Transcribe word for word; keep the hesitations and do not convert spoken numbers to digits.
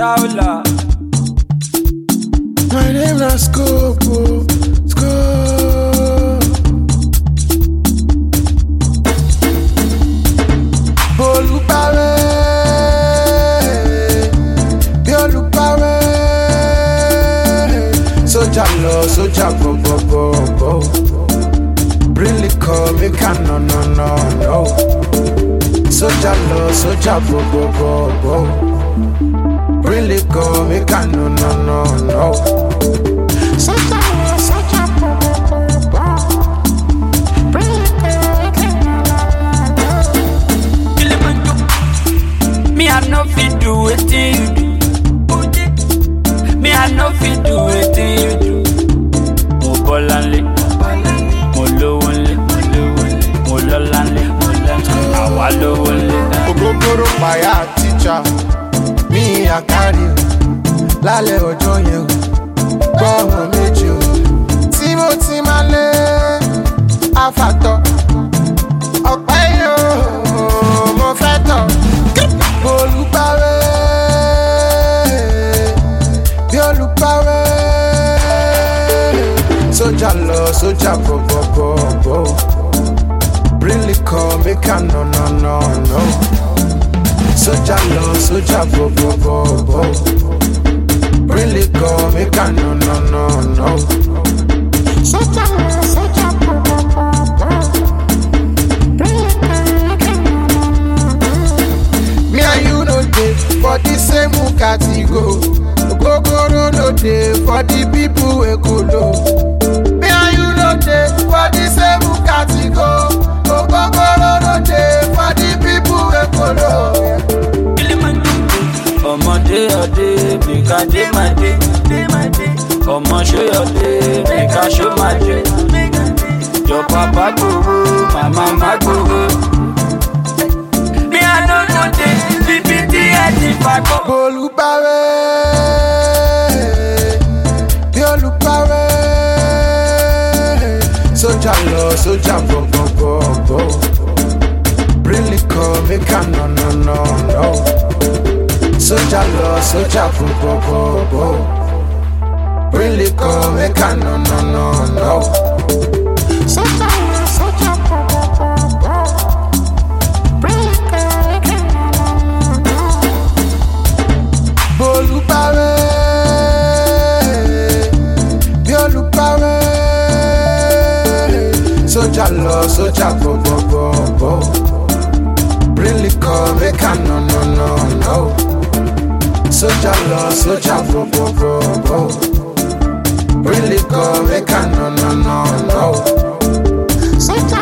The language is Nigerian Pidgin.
Shaula. My name na Scope, oh, Scope. Olùpàwé, bí olùpàwé. Sójà lọ, sójà bọ̀bọ̀bọ̀bọ̀. Bring liquor, make a no no no no. Sójà lọ, sójà bọ̀bọ̀bọ̀bọ̀. Bring liquor, make a no no no no. Sójà lọ, sójà bọ̀bọ̀bọ̀bọ̀. Bring liquor, make a no no no no. Me I no fit do wetin you do. Me I no fit do wetin you do. Mo bọ́lá nlé, mo lówó nlé, mo lọ́lá nlé, àwa lówó nlé. Ogogoro paya teacher, mi àkárí o, lálẹ́ ọjọ́ yẹn o, gbọ́ ọmọ méjì o. Tí mo ti máa lé àfàtọ̀, ọ̀pẹ́ yìí o, mo fẹ́ tọ̀. Olùpàwé, bí olùpàwé. Sójà lọ, sójà bọ̀bọ̀bọ̀bọ̀. Bring liquor, make a no no no no. Sójà lọ, sójà bọ̀bọ̀bọ̀bọ̀. Bring liquor, make a no no no no. Sójà lọ, sójà bọ̀bọ̀bọ̀bọ̀. Bring liquor, make a no no no. Me and you no dey for the same category. Ogogoro no dey for the people wey go low. Me and you no dey for the same category. Ogogoro no dey for the people wey go low. Ọmọdé ọdẹ, bìkà dé máa dé. Ọmọ ṣé ọdẹ, bìkà ṣó máa dé. Jọ papa gbowó, màmá má gbowó. Mi àná ló dé, bíbí tí ẹ ti fagbọ́. Olùpàwé, bí olùpàwé. Sójà lọ, sójà bọ̀bọ̀bọ̀bọ̀. Bring liquor, make a no no no no. Sójà lọ, sójà bọ̀bọ̀bọ̀bọ̀. Bring liquor, make a no no no no. Sójà lọ, sójà bọ̀bọ̀bọ̀bọ̀. Bring liquor, make a no no no no. Olùpàwé, bí olùpàwé. Sójà lọ, sójà bọ̀bọ̀bọ̀bọ̀. Bring liquor, make a no no no no. Sójà lọ, sójà bọ̀bọ̀bọ̀bọ̀. Bring liquor, make a no no no no. Sójà